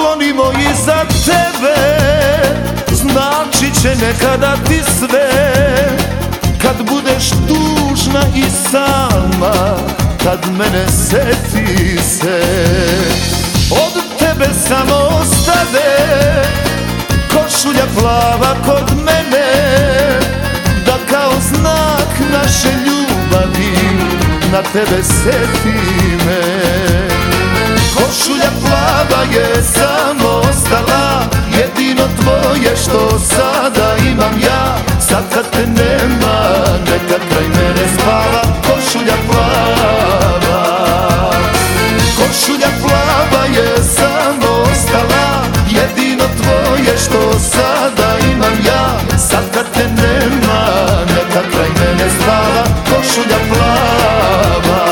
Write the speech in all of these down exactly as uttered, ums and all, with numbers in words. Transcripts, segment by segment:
Pokloni moji za tebe značit će nekada ti sve. Kad budeš tužna i sama, kad mene seti se. Od tebe samo ostade košulja plava kod mene, da kao znak naše ljubavi na tebe seti me. Košulja plava je samo ostala, jedino tvoje što sada imam ja. Sad kad te nema, neka kraj mene spava. Košulja plava, košulja plava je samo ostala, jedino tvoje što sada imam ja. Sad kad te nema, neka kraj mene spava. Košulja plava.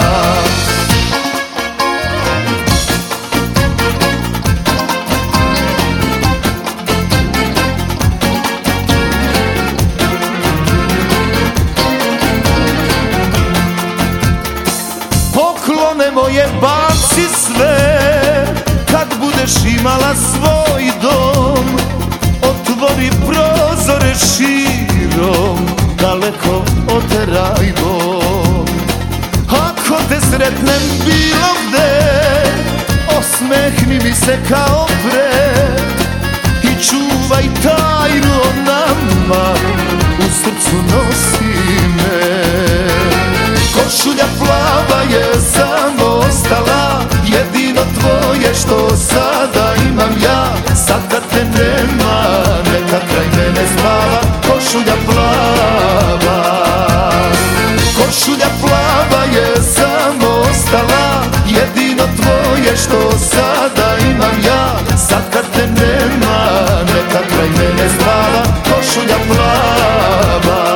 Poklone moje baci sve, kad budeš imala svoj dom. Otvori prozore širom, daleko oteraj dom. Ako te sretnem bilo gde, osmehni mi se kao pre i čuvaj tajnu o nama, u srcu nosi me. Košulja plava je samo ostala, jedino tvoje što sada imam ja. Sad kad te nema, neka kraj mene spava. Košulja plava, košulja plava je samo ostala, jedino tvoje što sada imam ja. Sad kad te nema, neka kraj mene spava. Košulja plava.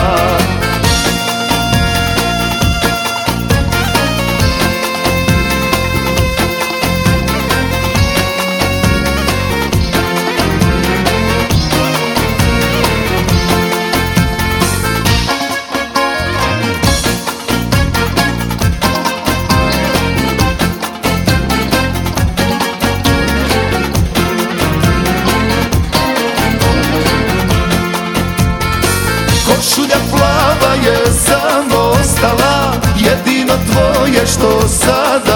Košulja plava je samo ostala, jedino tvoje što sada